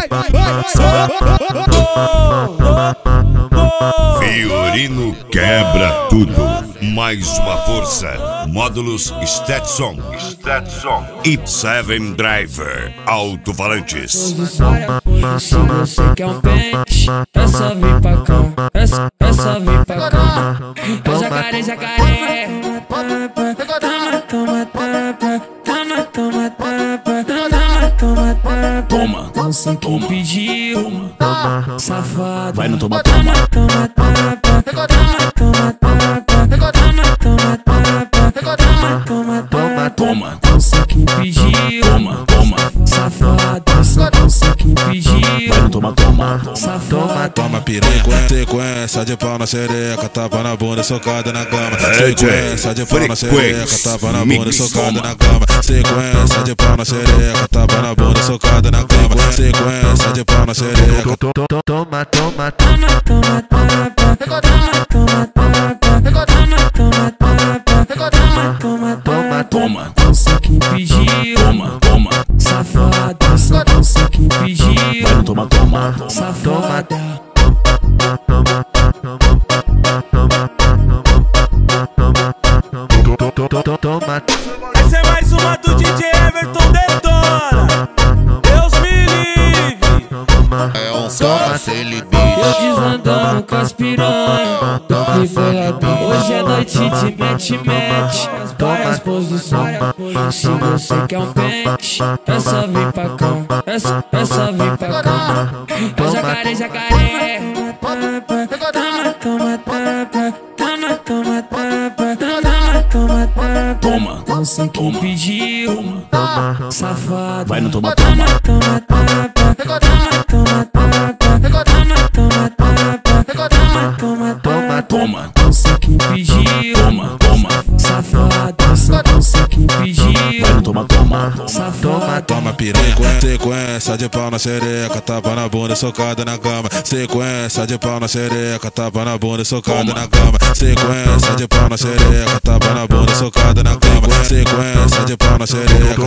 Fiorino quebra tudo. Mais uma força. Módulos Stetson e 7 Driver Alto-falantes. Se você quer um pente, é só vir pra cá. É só vir pra cá. Jacaré, jacaré. Toma, Toma, não sei quem pediu, safado. vai no toma, toma. Toma, Não sei quem pediu, toma, safado. Não sei quem pediu, vai no toma, toma. safado. Toma piranha, sequência de pau na xereca, tapa na bunda, socada na cama. Sequência de pau na xereca, tapa na bunda, socada na cama. Sequência de pau na xereca, tapa na bunda, socada na cama. Sequência de pau na xereca. Toma, Toma, não sei quem pediu, toma, safado. Não sei quem pediu, vai no toma, toma. safada. Essa é mais uma do DJ Everton Detona. Deus me livre. É um toma sem limite. Eu desandando com as piranha do Pipelador. Hoje é noite de mete. Várias posições. Se você quer um pente, é só vir pra cá. É só vir pra cá. Jacaré, jacaré. Toma, Não sei quem pediu, safado. vai no toma, toma. Toma, Não sei quem pediu, toma, safado. Não sei quem pediu, vai no toma, toma. safado. Toma piranha, sequência de pau na xereca, tapa na bunda, socada na cama. Sequência de pau na xereca, tapa na bunda, socada na cama. Sequência de pau na xereca, tapa na bunda, socada na cama. Sequência de pau na xereca.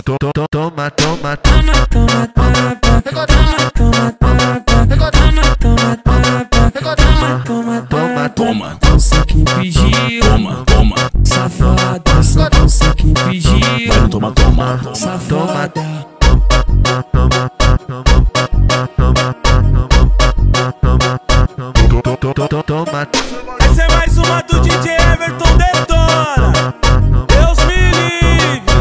Toma, Não sei quem pediu, toma, safado. Não sei quem pediu, vai no toma, toma. safada. Toma